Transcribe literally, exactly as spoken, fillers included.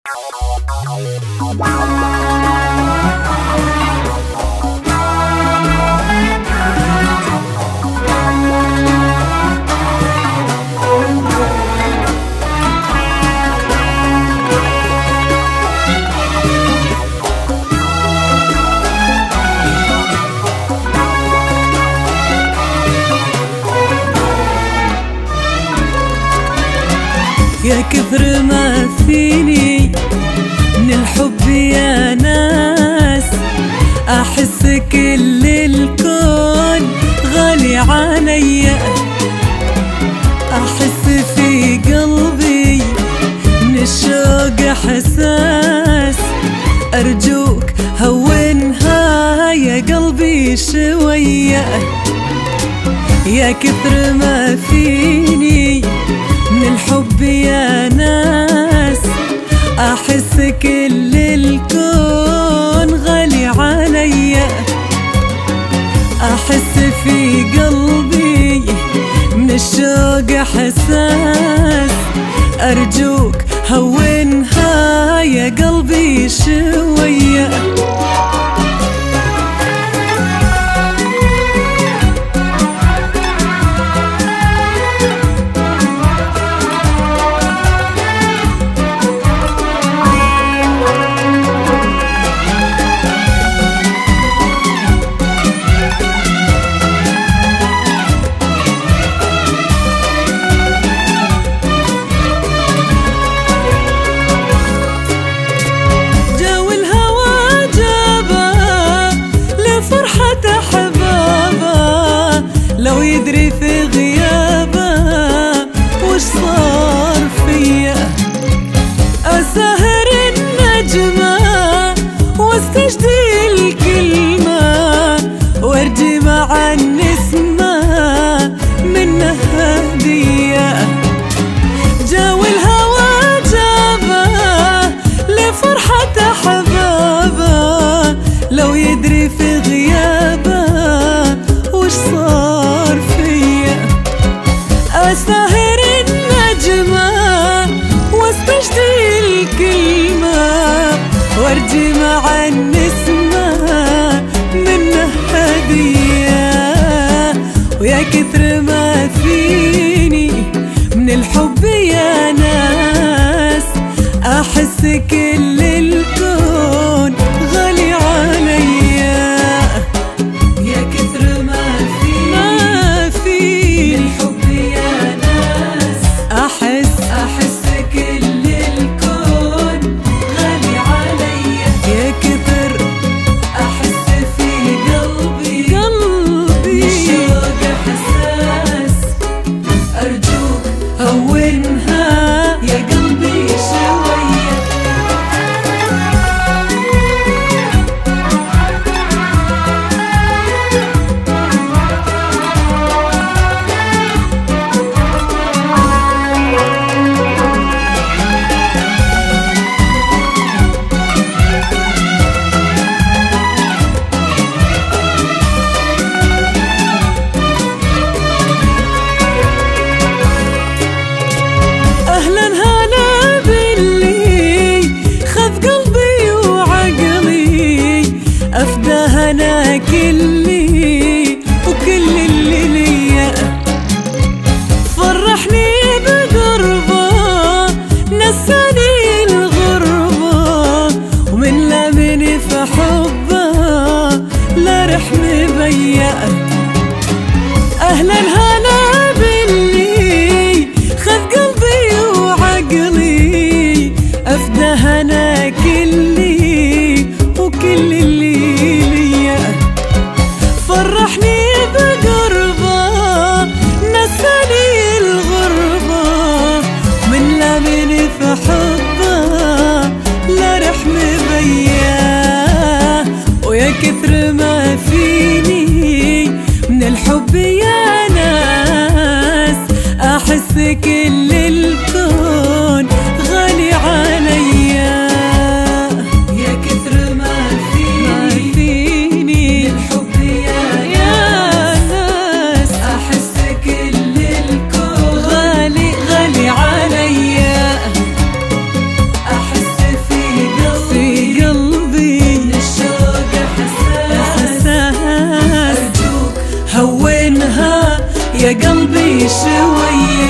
يا كثر ما فيني من الحب يا ناس، أحس كل الكون غالي عليا، أحس في قلبي من الشوق حساس، أرجوك هونها يا قلبي شوية. يا كثر ما فيني من الحب يا ناس، أحس كل الكون غالي عليا، أحس في قلبي من الشوق حساس، أرجوك هونها يا قلبي شوية. لو يدري في غيابه وش صار فيا، أسهر النجمة واستجدي الكلمة، وارجي مع النسمة منه هدية. جاوي الهوى جابه لفرحة أحبابه، لو يدري في غيابه وش صار فيا، أسهر النجمة واستجدي الكلمة، وارجي مع النسمة منه هدية. ويا كثر ما فيني من الحب يا ناس، أحس كل الكون غالي عليا. يا كثر ما فيني من الحب يا ناس، أحس أحس كل الكون غالي عليا. يا كثر أحس في قلبي قلبي الشوق حساس، أرجوك هونها يا قلبي شوية. أهلا هلا باللي خذ قلبي وعقلي، أفداه أنا كلي وكل اللي ليا، فرحني بقربه نساني الغربة، ومن لمني في حبه لا رح مبيأ. أهلا هلا باللي خذ قلبي وعقلي، أفداه أنا كلي وكل اللي ليا، فرحني بقربه نساني الغربة، من لمني في حبه لا رح مبيا. ويا كثر ما فيني من الحب يا ناس، أحس كل الكون غالي عليا. يا كثر ما فيني من الحب يا ناس، أحس كل الكون غالي غالي عليا، أحس يا قلبي شوية